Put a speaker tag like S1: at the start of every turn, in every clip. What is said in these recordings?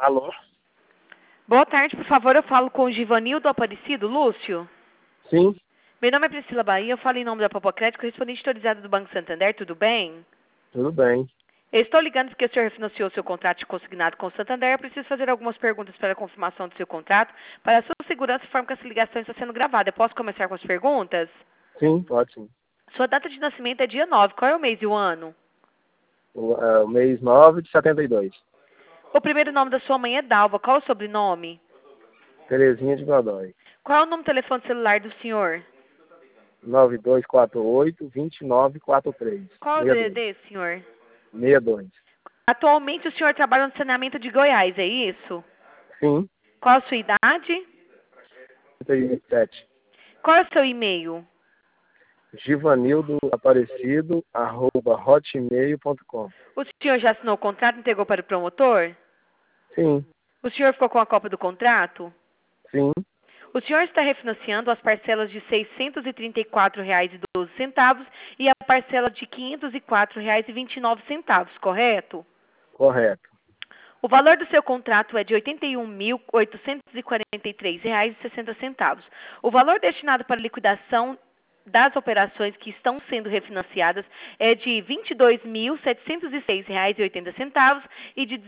S1: Alô?
S2: Boa tarde, por favor, eu falo com o Givanildo Aparecido, Lúcio.
S1: Sim,
S2: Meu nome é Priscila Bahia, eu falo em nome da Popocrédito, correspondente autorizado do Banco Santander, tudo bem?
S1: tudo bem.
S2: Eu estou ligando porque o senhor refinanciou seu contrato de consignado com o Santander. Eu preciso fazer algumas perguntas para a confirmação do seu contrato. Para a sua segurança, informo que essa ligação está sendo gravada. Eu posso começar com as perguntas?
S1: Sim, pode sim.
S2: Sua data de nascimento é dia 9. Qual é o mês e o ano?
S1: O mês 9 de 72.
S2: O primeiro nome da sua mãe é Dalva. Qual é o sobrenome?
S1: Terezinha de Godoy.
S2: Qual é o número do telefone celular do senhor?
S1: 9248-2943.
S2: Qual é o
S1: 62.
S2: DDD, senhor?
S1: 62.
S2: Atualmente o senhor trabalha no saneamento de Goiás, é isso?
S1: Sim,
S2: Qual a sua idade?
S1: 37.
S2: Qual é o seu e-mail?
S1: Givanildo Aparecido, @hotmail.com.
S2: O senhor já assinou o contrato e entregou para o promotor?
S1: Sim,
S2: O senhor ficou com a cópia do contrato?
S1: sim,
S2: O senhor está refinanciando as parcelas de R$ 634,12 e a parcela de R$ 504,29, correto?
S1: correto.
S2: O valor do seu contrato é de R$ 81.843,60. O valor destinado para liquidação das operações que estão sendo refinanciadas é de R$ 22.706,80 e de R$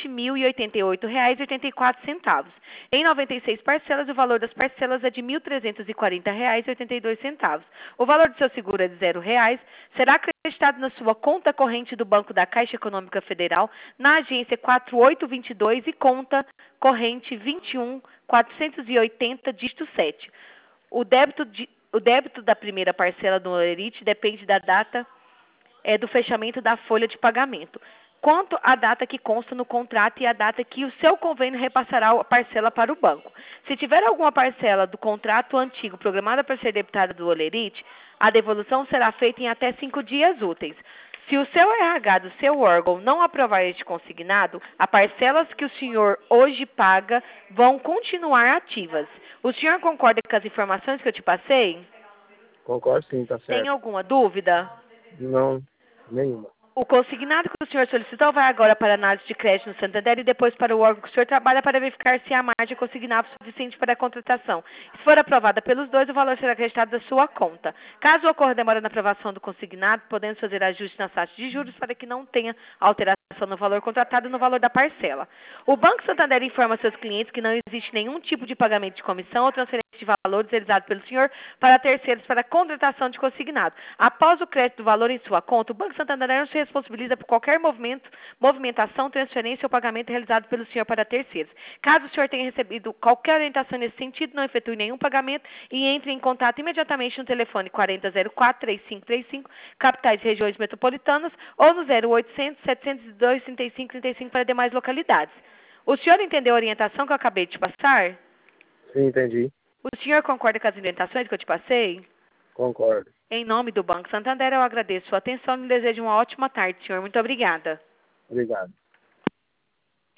S2: 17.088,84. Em 96 parcelas, o valor das parcelas é de R$ 1.340,82. O valor do seu seguro é de R$ 0. Será acreditado na sua conta corrente do Banco da Caixa Econômica Federal, na agência 4822 e conta corrente 21480, dígito 7. O débito da primeira parcela do Olerite depende da data do fechamento da folha de pagamento, quanto à data que consta no contrato e a data que o seu convênio repassará a parcela para o banco. Se tiver alguma parcela do contrato antigo programada para ser debitada do Olerite, a devolução será feita em até 5 dias úteis. Se o seu RH do seu órgão não aprovar este consignado, as parcelas que o senhor hoje paga vão continuar ativas. O senhor concorda com as informações que eu te passei?
S1: Concordo sim, tá
S2: Tem
S1: certo.
S2: alguma dúvida?
S1: Não, nenhuma.
S2: O consignado que o senhor solicitou vai agora para a análise de crédito no Santander e depois para o órgão que o senhor trabalha para verificar se a margem consignada é suficiente para a contratação. Se for aprovada pelos dois, o valor será acreditado da sua conta. Caso ocorra demora na aprovação do consignado, podemos fazer ajuste nas taxas de juros para que não tenha alteração no valor contratado e no valor da parcela. O Banco Santander informa seus clientes que não existe nenhum tipo de pagamento de comissão ou transferência de valores realizado pelo senhor para terceiros para a contratação de consignado. Após o crédito do valor em sua conta, o Banco Santander não se responsabiliza por qualquer movimentação, transferência ou pagamento realizado pelo senhor para terceiros. Caso o senhor tenha recebido qualquer orientação nesse sentido, não efetue nenhum pagamento e entre em contato imediatamente no telefone 4004-3535, capitais e regiões metropolitanas, ou no 0800-702-3535 para demais localidades. O senhor entendeu a orientação que eu acabei de te passar?
S1: Sim, entendi.
S2: O senhor concorda com as orientações que eu te passei?
S1: Concordo.
S2: Em nome do Banco Santander, eu agradeço sua atenção e lhe desejo uma ótima tarde, senhor. Muito obrigada.
S1: Obrigado.